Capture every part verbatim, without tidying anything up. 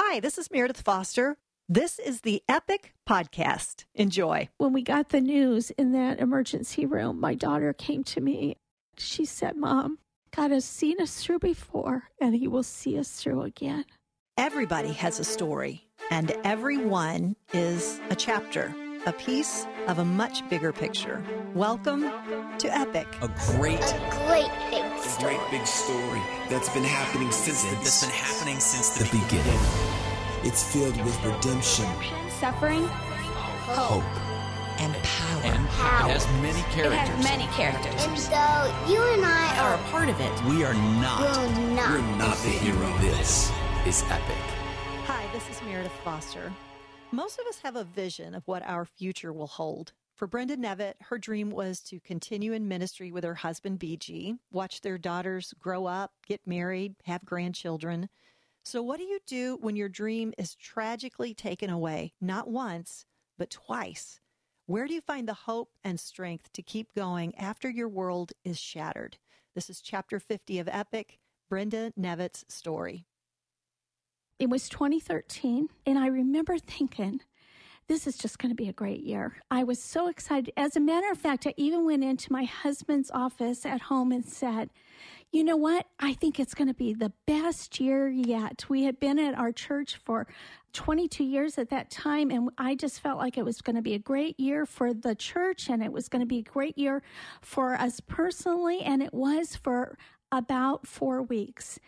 Hi, this is Meredith Foster. This is the Epic Podcast. Enjoy. When we got the news in that emergency room, my daughter came to me. She said, Mom, God has seen us through before, and he will see us through again. Everybody has a story, and every one is a chapter, a piece of a much bigger picture. Welcome to Epic. A great, a great big story. A great big story that's been happening since the, that's been happening since the, the beginning. beginning. It's filled with redemption, suffering, hope, and power. And power. It has many characters. It has many characters. And so you and I are are a part of it. We are not. We're not. We're not the hero. This is Epic. Hi, this is Meredith Foster. Most of us have a vision of what our future will hold. For Brenda Nevitt, her dream was to continue in ministry with her husband, B G, watch their daughters grow up, get married, have grandchildren. So what do you do when your dream is tragically taken away, not once, but twice? Where do you find the hope and strength to keep going after your world is shattered? This is Chapter fifty of Epic, Brenda Nevitt's story. It was twenty thirteen, and I remember thinking, this is just going to be a great year. I was so excited. As a matter of fact, I even went into my husband's office at home and said, you know what? I think it's going to be the best year yet. We had been at our church for twenty-two years at that time, and I just felt like it was going to be a great year for the church, and it was going to be a great year for us personally, and it was for about four weeks.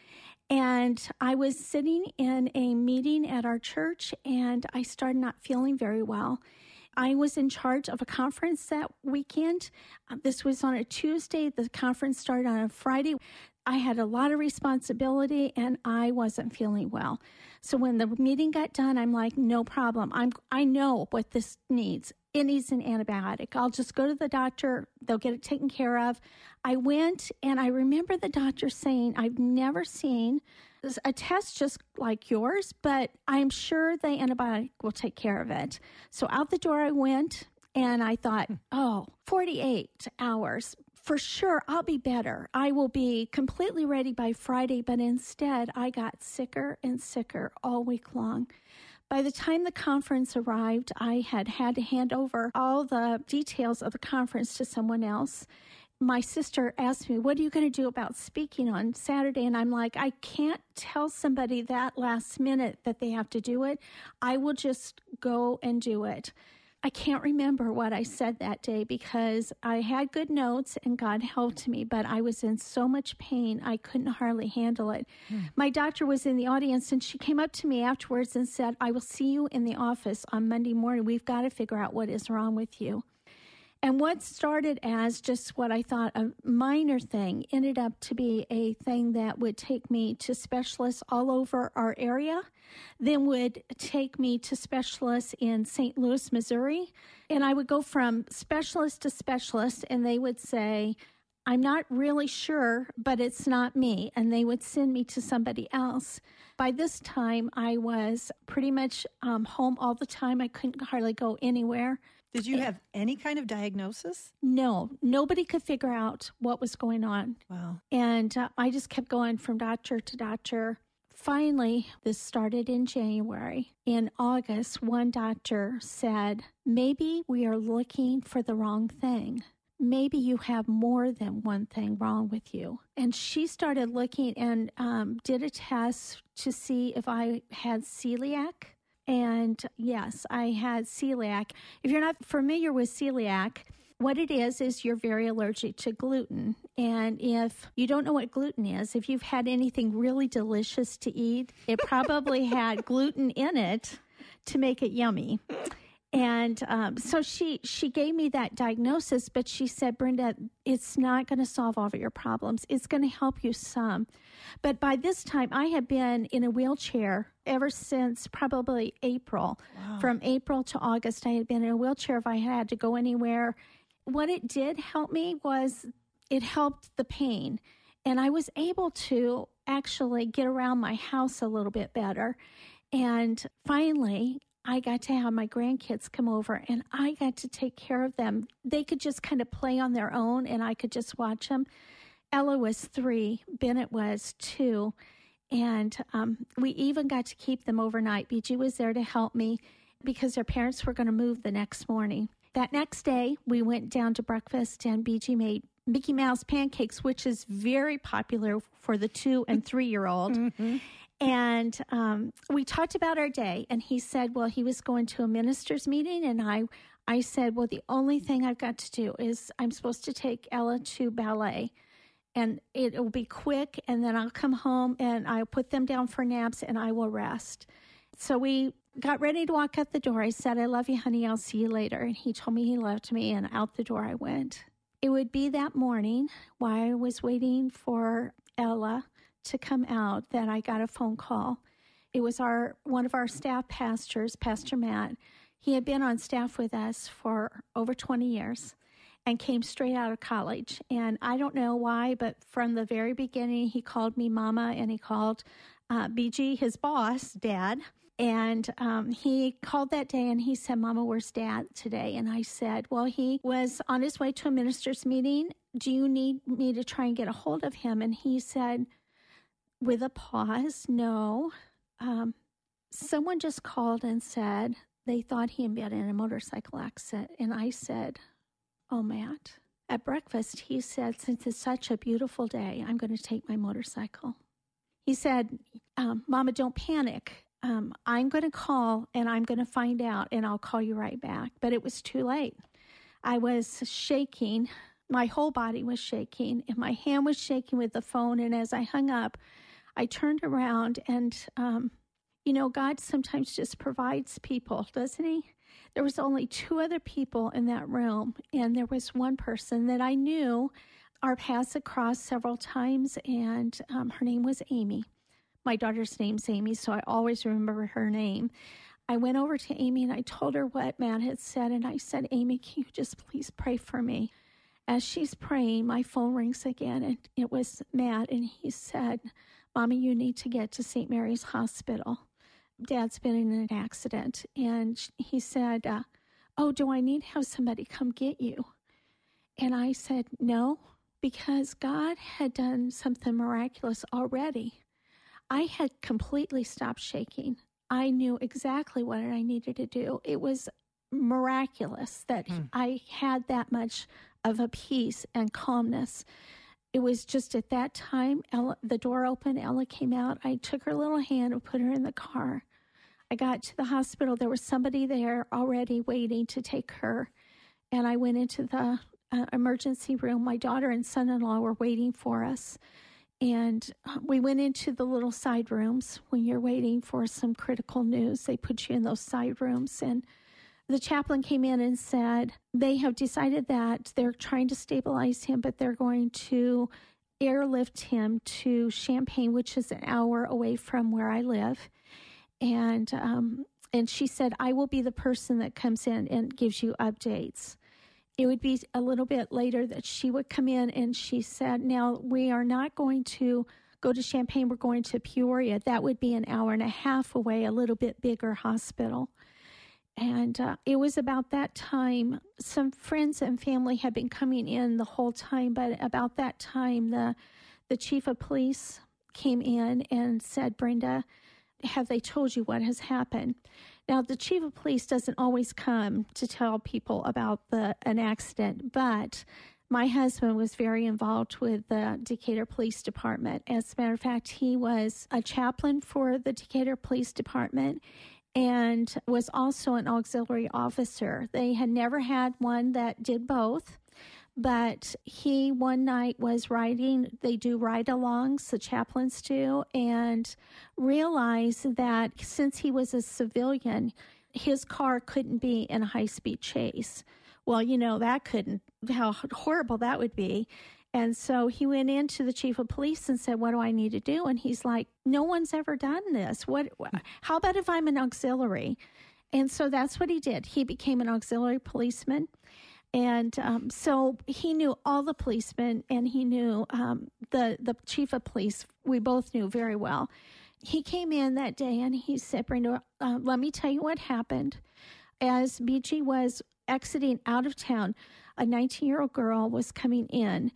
And I was sitting in a meeting at our church, and I started not feeling very well. I was in charge of a conference that weekend. Uh, this was on a Tuesday. The conference started on a Friday. I had a lot of responsibility, and I wasn't feeling well. So when the meeting got done, I'm like, no problem. I'm, I know what this needs. It needs an antibiotic. I'll just go to the doctor. They'll get it taken care of. I went, and I remember the doctor saying, I've never seen a test just like yours, but I'm sure the antibiotic will take care of it. So out the door I went, and I thought, oh, forty-eight hours. For sure, I'll be better. I will be completely ready by Friday, but instead I got sicker and sicker all week long. By the time the conference arrived, I had had to hand over all the details of the conference to someone else. My sister asked me, what are you going to do about speaking on Saturday? And I'm like, I can't tell somebody that last minute that they have to do it. I will just go and do it. I can't remember what I said that day because I had good notes and God helped me, but I was in so much pain, I couldn't hardly handle it. Hmm. My doctor was in the audience, and she came up to me afterwards and said, I will see you in the office on Monday morning. We've got to figure out what is wrong with you. And what started as just what I thought a minor thing ended up to be a thing that would take me to specialists all over our area, then would take me to specialists in Saint Louis, Missouri. And I would go from specialist to specialist, and they would say, I'm not really sure, but it's not me. And they would send me to somebody else. By this time, I was pretty much um, home all the time. I couldn't hardly go anywhere. Did you have any kind of diagnosis? No, nobody could figure out what was going on. Wow. And uh, I just kept going from doctor to doctor. Finally, this started in January. In August, one doctor said, maybe we are looking for the wrong thing. Maybe you have more than one thing wrong with you. And she started looking and um, did a test to see if I had celiac. And yes, I had celiac. If you're not familiar with celiac, what it is, is you're very allergic to gluten. And if you don't know what gluten is, if you've had anything really delicious to eat, it probably had gluten in it to make it yummy. And um, so she, she gave me that diagnosis, but she said, Brenda, it's not going to solve all of your problems. It's going to help you some. But by this time, I had been in a wheelchair ever since probably April. Wow. From April to August, I had been in a wheelchair if I had to go anywhere. What it did help me was it helped the pain. And I was able to actually get around my house a little bit better. And finally, I got to have my grandkids come over, and I got to take care of them. They could just kind of play on their own, and I could just watch them. Ella was three, Bennett was two, And um, we even got to keep them overnight. B G was there to help me because their parents were going to move the next morning. That next day, we went down to breakfast, and B G made Mickey Mouse pancakes, which is very popular for the two and three-year-old. Mm-hmm. And um, we talked about our day, and he said, well, he was going to a minister's meeting, and I I said, well, the only thing I've got to do is I'm supposed to take Ella to ballet, and it will be quick, and then I'll come home, and I'll put them down for naps, and I will rest. So we got ready to walk out the door. I said, I love you, honey. I'll see you later. And he told me he loved me, and out the door I went. It would be that morning while I was waiting for Ella to come out that I got a phone call. It was our one of our staff pastors, Pastor Matt. He had been on staff with us for over twenty years and came straight out of college. And I don't know why, but from the very beginning, he called me Mama, and he called uh, B G, his boss, Dad. And um, he called that day, and he said, Mama, where's Dad today? And I said, well, he was on his way to a minister's meeting. Do you need me to try and get a hold of him? And he said, with a pause, no. Um, someone just called and said they thought he had been in a motorcycle accident. And I said, oh, Matt. At breakfast, he said, since it's such a beautiful day, I'm going to take my motorcycle. He said, um, Mama, don't panic. Um, I'm going to call, and I'm going to find out, and I'll call you right back. But it was too late. I was shaking. My whole body was shaking, and my hand was shaking with the phone. And as I hung up, I turned around, and, um, you know, God sometimes just provides people, doesn't he? There was only two other people in that room, and there was one person that I knew. Our paths had crossed several times, and um, her name was Amy. My daughter's name's Amy, so I always remember her name. I went over to Amy, and I told her what Matt had said, and I said, Amy, can you just please pray for me? As she's praying, my phone rings again, and it was Matt, and he said, Mommy, you need to get to Saint Mary's Hospital. Dad's been in an accident. And he said, uh, oh, do I need to have somebody come get you? And I said, no, because God had done something miraculous already. I had completely stopped shaking. I knew exactly what I needed to do. It was miraculous that hmm. I had that much of a peace and calmness. It was just at that time, Ella, the door opened, Ella came out. I took her little hand and put her in the car. I got to the hospital. There was somebody there already waiting to take her. And I went into the uh, emergency room. My daughter and son-in-law were waiting for us. And we went into the little side rooms. When you're waiting for some critical news, they put you in those side rooms. And the chaplain came in and said, they have decided that they're trying to stabilize him, but they're going to airlift him to Champaign, which is an hour away from where I live. And um, and she said, I will be the person that comes in and gives you updates. It would be a little bit later that she would come in, and she said, now, we are not going to go to Champaign. We're going to Peoria. That would be an hour and a half away, a little bit bigger hospital. And uh, it was about that time, some friends and family had been coming in the whole time, but about that time, the the chief of police came in and said, Brenda, have they told you what has happened? Now, the chief of police doesn't always come to tell people about the an accident, but my husband was very involved with the Decatur Police Department. As a matter of fact, he was a chaplain for the Decatur Police Department and was also an auxiliary officer. They had never had one that did both, but he one night was riding, they do ride-alongs, the chaplains do, and realized that since he was a civilian, his car couldn't be in a high-speed chase. Well, you know, that couldn't, how horrible that would be. And so he went into the chief of police and said, what do I need to do? And he's like, no one's ever done this. What? How about if I'm an auxiliary? And so that's what he did. He became an auxiliary policeman. And um, so he knew all the policemen, and he knew um, the, the chief of police. We both knew very well. He came in that day, and he said, Brenda, uh, let me tell you what happened. As B G was exiting out of town, a nineteen-year-old girl was coming in,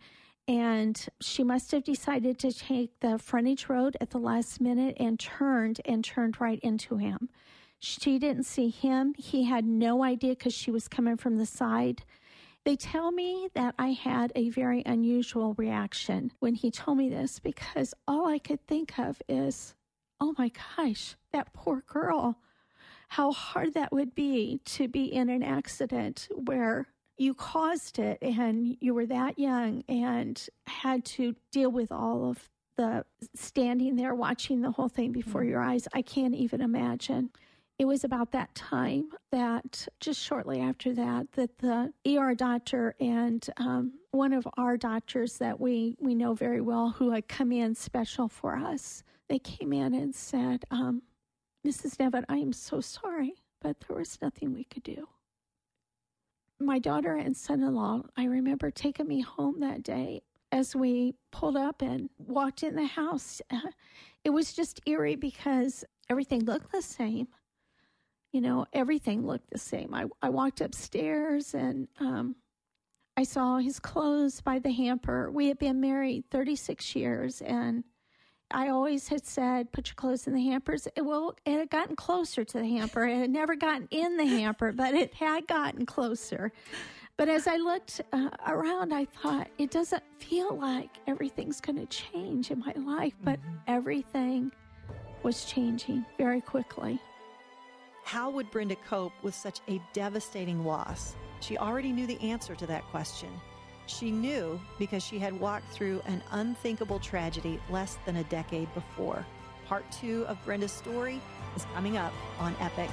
And she must have decided to take the frontage road at the last minute and turned and turned right into him. She didn't see him. He had no idea because she was coming from the side. They tell me that I had a very unusual reaction when he told me this, because all I could think of is, oh my gosh, that poor girl, how hard that would be to be in an accident where you caused it and you were that young and had to deal with all of the standing there watching the whole thing before your eyes. I can't even imagine. It was about that time that, just shortly after that, that the E R doctor and um, one of our doctors that we, we know very well, who had come in special for us, they came in and said, um, Missus Nevitt, I am so sorry, but there was nothing we could do. My daughter and son-in-law, I remember taking me home that day as we pulled up and walked in the house. Uh, it was just eerie because everything looked the same. You know, everything looked the same. I, I walked upstairs and um, I saw his clothes by the hamper. We had been married thirty-six years, and I always had said, put your clothes in the hampers. It, well, it had gotten closer to the hamper. It had never gotten in the hamper, but it had gotten closer. But as I looked uh, around, I thought, it doesn't feel like everything's going to change in my life, but mm-hmm. everything was changing very quickly. How would Brenda cope with such a devastating loss? She already knew the answer to that question. She knew because she had walked through an unthinkable tragedy less than a decade before. Part two of Brenda's story is coming up on Epic.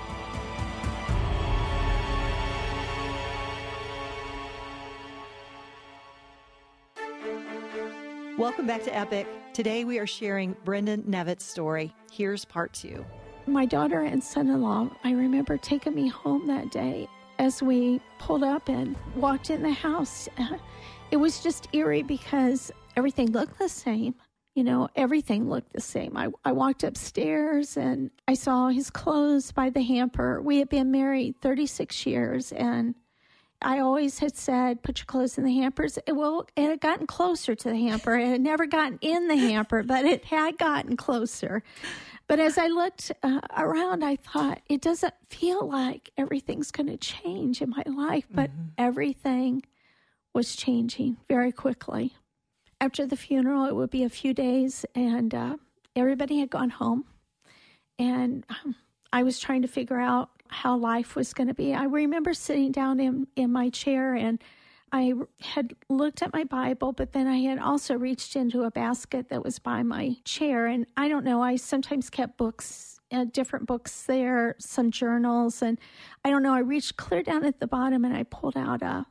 Welcome back to Epic. Today we are sharing Brenda Nevitt's story. Here's part two. My daughter and son-in-law, I remember taking me home that day as we pulled up and walked in the house. Uh, it was just eerie because everything looked the same. You know, everything looked the same. I, I walked upstairs and I saw his clothes by the hamper. We had been married thirty-six years, and I always had said, put your clothes in the hampers. It, well, it had gotten closer to the hamper. It had never gotten in the hamper, but it had gotten closer. But as I looked uh, around, I thought, it doesn't feel like everything's going to change in my life, but mm-hmm. everything was changing very quickly. After the funeral, it would be a few days, and uh, everybody had gone home. And um, I was trying to figure out how life was going to be. I remember sitting down in, in my chair, and I had looked at my Bible, but then I had also reached into a basket that was by my chair. And I don't know, I sometimes kept books, uh, different books there, some journals. And I don't know, I reached clear down at the bottom and I pulled out a,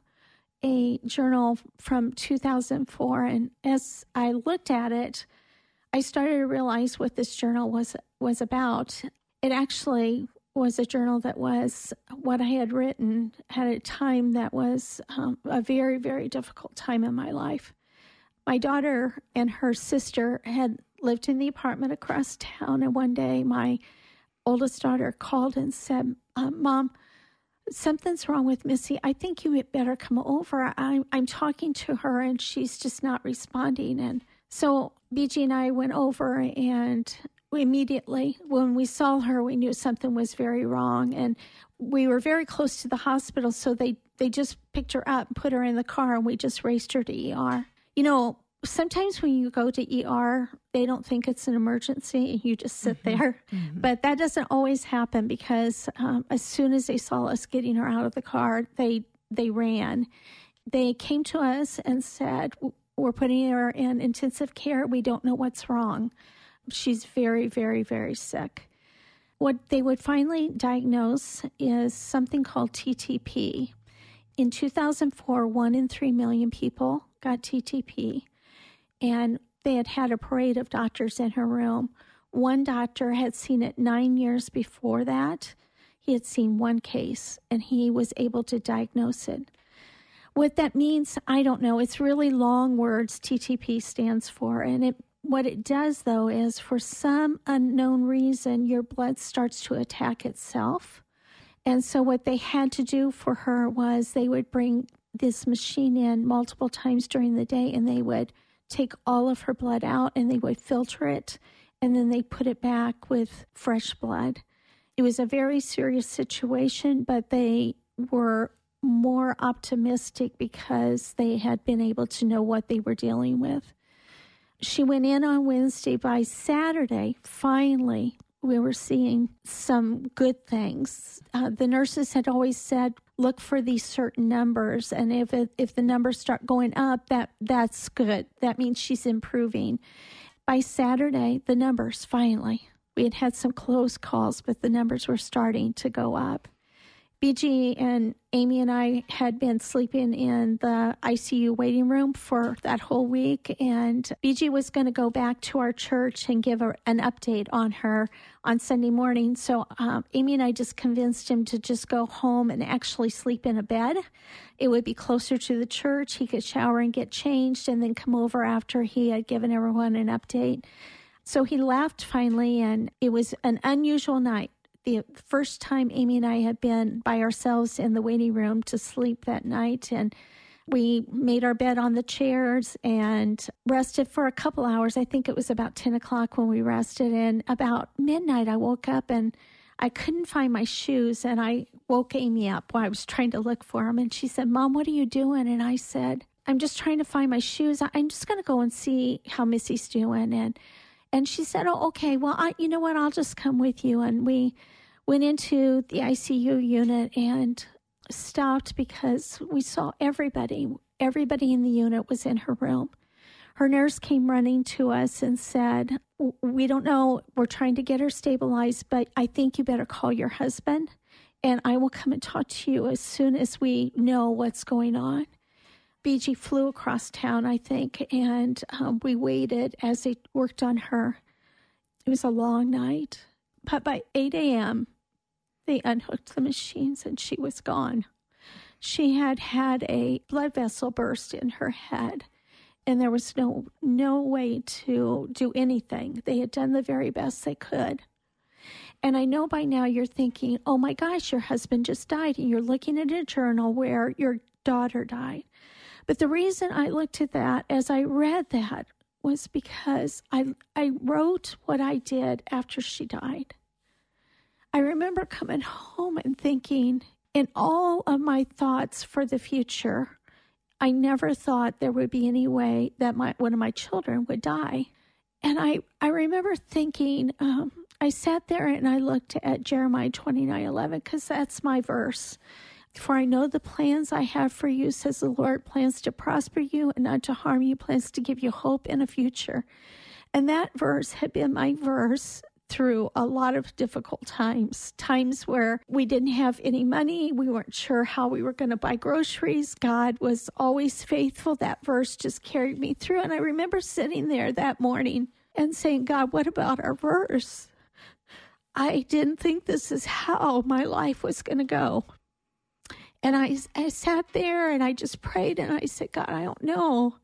a journal from two thousand four. And as I looked at it, I started to realize what this journal was was about. It actually was a journal that was what I had written at a time that was um, a very, very difficult time in my life. My daughter and her sister had lived in the apartment across town, and one day my oldest daughter called and said, um, Mom, something's wrong with Missy. I think you had better come over. I'm, I'm talking to her, and she's just not responding. And so B G and I went over, and immediately, when we saw her, we knew something was very wrong. And we were very close to the hospital, so they, they just picked her up and put her in the car, and we just raced her to E R. You know, sometimes when you go to E R, they don't think it's an emergency, and you just sit mm-hmm. there. Mm-hmm. But that doesn't always happen, because um, as soon as they saw us getting her out of the car, they they ran. They came to us and said, we're putting her in intensive care. We don't know what's wrong. She's very, very, very sick. What they would finally diagnose is something called T T P. In two thousand four, one in three million people got T T P, and they had had a parade of doctors in her room. One doctor had seen it nine years before that. He had seen one case, and he was able to diagnose it. What that means, I don't know. It's really long words, T T P stands for, and it what it does, though, is for some unknown reason, your blood starts to attack itself. And so what they had to do for her was they would bring this machine in multiple times during the day, and they would take all of her blood out and they would filter it, and then they put it back with fresh blood. It was a very serious situation, but they were more optimistic because they had been able to know what they were dealing with. She went in on Wednesday. By Saturday, finally, we were seeing some good things. Uh, the nurses had always said, look for these certain numbers, and if it, if the numbers start going up, that that's good. That means she's improving. By Saturday, the numbers finally, we had had some close calls, but the numbers were starting to go up. B G and Amy and I had been sleeping in the I C U waiting room for that whole week, and B G was going to go back to our church and give her an update on her on Sunday morning. So um, Amy and I just convinced him to just go home and actually sleep in a bed. It would be closer to the church. He could shower and get changed and then come over after he had given everyone an update. So he left finally, and it was an unusual night. The first time Amy and I had been by ourselves in the waiting room to sleep that night, and we made our bed on the chairs and rested for a couple hours. I think it was about ten o'clock when we rested, and about midnight I woke up and I couldn't find my shoes, and I woke Amy up while I was trying to look for them, and she said, Mom, what are you doing? And I said, I'm just trying to find my shoes. I'm just going to go and see how Missy's doing. And and she said, oh, okay, well, I, you know what, I'll just come with you. And we went into the I C U unit and stopped because we saw everybody. Everybody in the unit was in her room. Her nurse came running to us and said, we don't know, we're trying to get her stabilized, but I think you better call your husband, and I will come and talk to you as soon as we know what's going on. B G flew across town, I think, and um, we waited as they worked on her. It was a long night, but by eight a.m., they unhooked the machines and she was gone. She had had a blood vessel burst in her head, and there was no no way to do anything. They had done the very best they could. And I know by now you're thinking, oh my gosh, your husband just died, and you're looking at a journal where your daughter died. But the reason I looked at that as I read that was because I I wrote what I did after she died. I remember coming home and thinking, in all of my thoughts for the future, I never thought there would be any way that my one of my children would die. And I, I remember thinking, um, I sat there and I looked at Jeremiah twenty-nine eleven, because that's my verse. For I know the plans I have for you, says the Lord, plans to prosper you and not to harm you, plans to give you hope in a future. And that verse had been my verse through a lot of difficult times, times where we didn't have any money. We weren't sure how we were going to buy groceries. God was always faithful. That verse just carried me through. And I remember sitting there that morning and saying, God, what about our verse? I didn't think this is how my life was going to go. And I, I sat there and I just prayed and I said, God, I don't know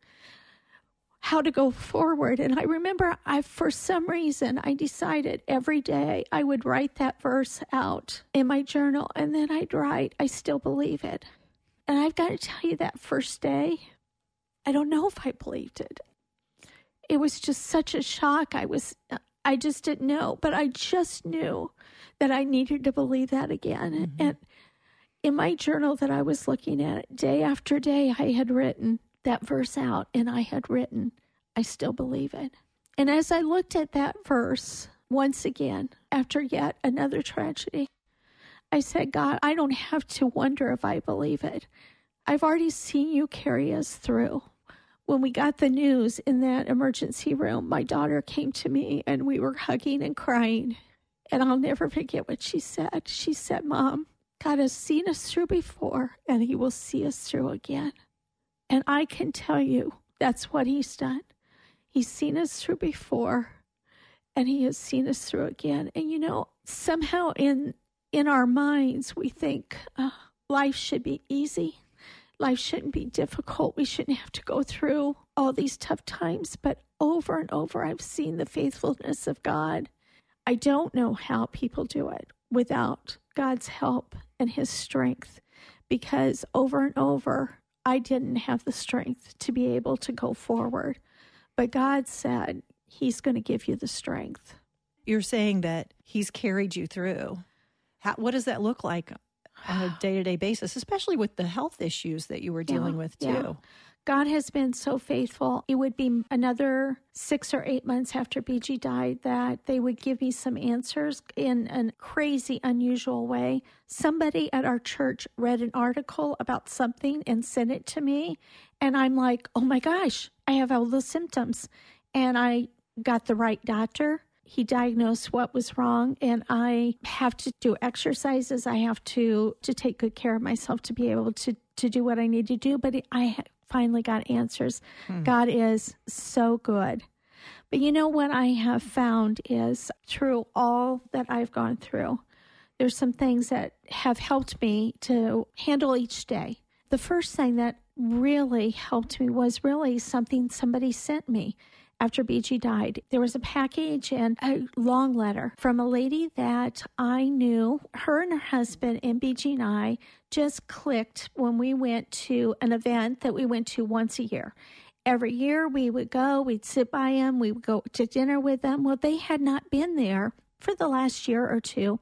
how to go forward. And I remember I, for some reason, I decided every day I would write that verse out in my journal, and then I'd write, I still believe it. And I've got to tell you, that first day, I don't know if I believed it. It was just such a shock. I was, I just didn't know, but I just knew that I needed to believe that again. Mm-hmm. And in my journal that I was looking at, day after day, I had written that verse out, and I had written, I still believe it. And as I looked at that verse once again, after yet another tragedy, I said, God, I don't have to wonder if I believe it. I've already seen you carry us through. When we got the news in that emergency room, my daughter came to me and we were hugging and crying. And I'll never forget what she said. She said, Mom, God has seen us through before, and he will see us through again. And I can tell you, that's what he's done. He's seen us through before, and he has seen us through again. And, you know, somehow in in our minds, we think uh, life should be easy. Life shouldn't be difficult. We shouldn't have to go through all these tough times. But over and over, I've seen the faithfulness of God. I don't know how people do it without God's help and his strength, because over and over, I didn't have the strength to be able to go forward. But God said, He's going to give you the strength. You're saying that He's carried you through. How, what does that look like on a day-to-day basis, especially with the health issues that you were dealing yeah, with too? Yeah. God has been so faithful. It would be another six or eight months after B G died that they would give me some answers in a crazy, unusual way. Somebody at our church read an article about something and sent it to me. And I'm like, oh my gosh, I have all the symptoms. And I got the right doctor. He diagnosed what was wrong, and I have to do exercises. I have to, to take good care of myself to be able to, to do what I need to do. But I finally got answers. Hmm. God is so good. But you know what I have found is through all that I've gone through, there's some things that have helped me to handle each day. The first thing that really helped me was really something somebody sent me. After B G died, there was a package and a long letter from a lady that I knew. Her and her husband and B G and I just clicked when we went to an event that we went to once a year. Every year we would go, we'd sit by them, we would go to dinner with them. Well, they had not been there for the last year or two.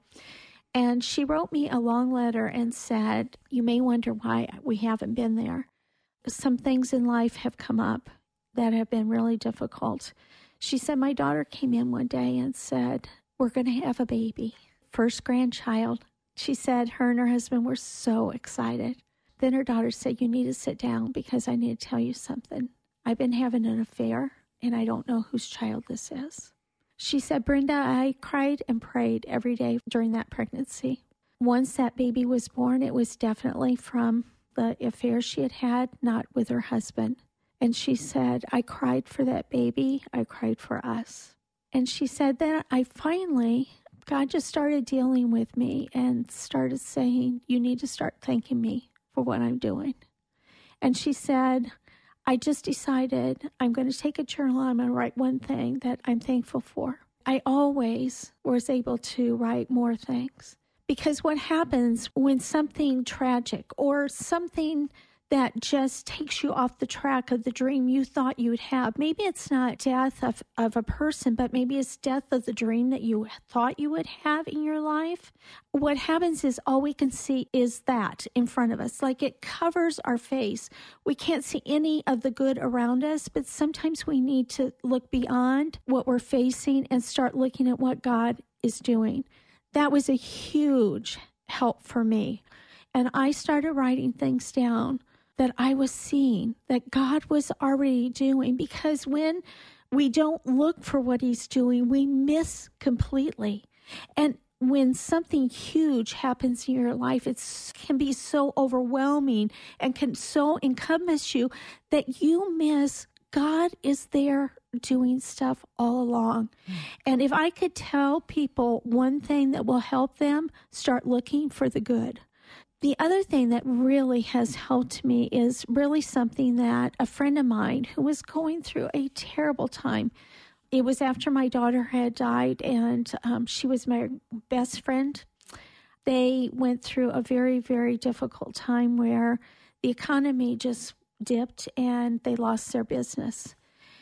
And she wrote me a long letter and said, you may wonder why we haven't been there. Some things in life have come up that have been really difficult. She said, my daughter came in one day and said, we're going to have a baby, first grandchild. She said her and her husband were so excited. Then her daughter said, you need to sit down because I need to tell you something. I've been having an affair and I don't know whose child this is. She said, Brenda, I cried and prayed every day during that pregnancy. Once that baby was born, it was definitely from the affair she had had, not with her husband. And she said, I cried for that baby. I cried for us. And she said, then I finally, God just started dealing with me and started saying, you need to start thanking me for what I'm doing. And she said, I just decided I'm going to take a journal. I'm going to write one thing that I'm thankful for. I always was able to write more things. Because what happens when something tragic or something that just takes you off the track of the dream you thought you would have. Maybe it's not death of, of a person, but maybe it's death of the dream that you thought you would have in your life. What happens is all we can see is that in front of us. Like it covers our face. We can't see any of the good around us, but sometimes we need to look beyond what we're facing and start looking at what God is doing. That was a huge help for me. And I started writing things down that I was seeing, that God was already doing. Because when we don't look for what He's doing, we miss completely. And when something huge happens in your life, it can be so overwhelming and can so encompass you that you miss God is there doing stuff all along. Mm. And if I could tell people one thing that will help them, start looking for the good. The other thing that really has helped me is really something that a friend of mine who was going through a terrible time. It was after my daughter had died, and um, she was my best friend. They went through a very, very difficult time where the economy just dipped and they lost their business.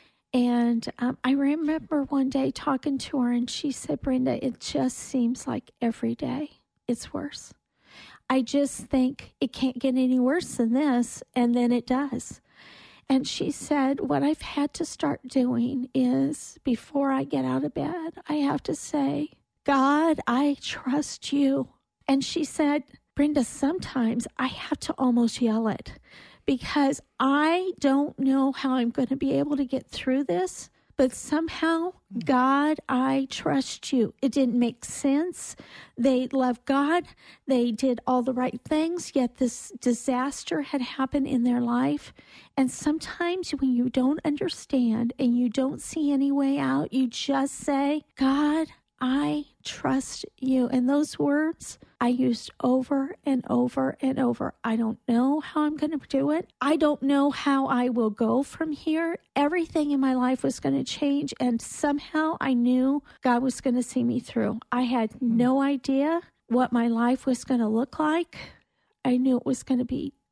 And um, I remember one day talking to her, and she said, Brenda, it just seems like every day it's worse. I just think it can't get any worse than this, and then it does. And she said, what I've had to start doing is before I get out of bed, I have to say, God, I trust you. And she said, Brenda, sometimes I have to almost yell it because I don't know how I'm going to be able to get through this. But somehow, God, I trust you. It didn't make sense. They loved God. They did all the right things, yet this disaster had happened in their life. And sometimes when you don't understand and you don't see any way out, you just say, God, I trust you. And those words I used over and over and over. I don't know how I'm going to do it. I don't know how I will go from here. Everything in my life was going to change. And somehow I knew God was going to see me through. I had no idea what my life was going to look like. I knew it was going to be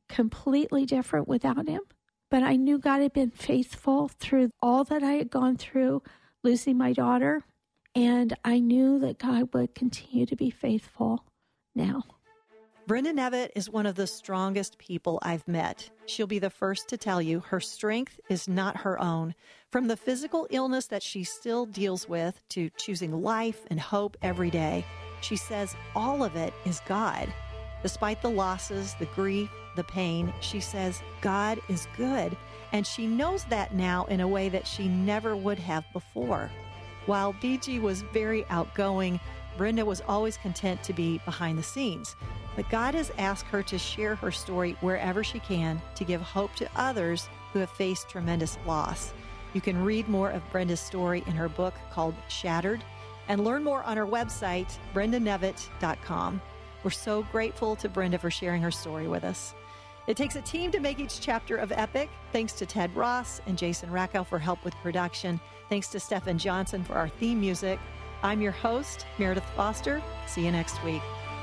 completely different without him. But I knew God had been faithful through all that I had gone through, losing my daughter. And I knew that God would continue to be faithful now. Brenda Nevitt is one of the strongest people I've met. She'll be the first to tell you her strength is not her own. From the physical illness that she still deals with to choosing life and hope every day, she says all of it is God. Despite the losses, the grief, the pain, she says God is good. And she knows that now in a way that she never would have before. While B G was very outgoing, Brenda was always content to be behind the scenes. But God has asked her to share her story wherever she can to give hope to others who have faced tremendous loss. You can read more of Brenda's story in her book called Shattered and learn more on her website, brenda nevitt dot com. We're so grateful to Brenda for sharing her story with us. It takes a team to make each chapter of Epic. Thanks to Ted Ross and Jason Rackow for help with production. Thanks to Stephen Johnson for our theme music. I'm your host, Meredith Foster. See you next week.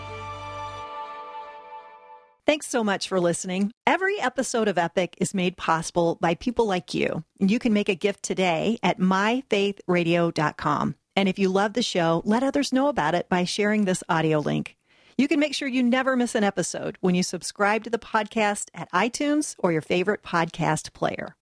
Thanks so much for listening. Every episode of Epic is made possible by people like you. You can make a gift today at my faith radio dot com. And if you love the show, let others know about it by sharing this audio link. You can make sure you never miss an episode when you subscribe to the podcast at iTunes or your favorite podcast player.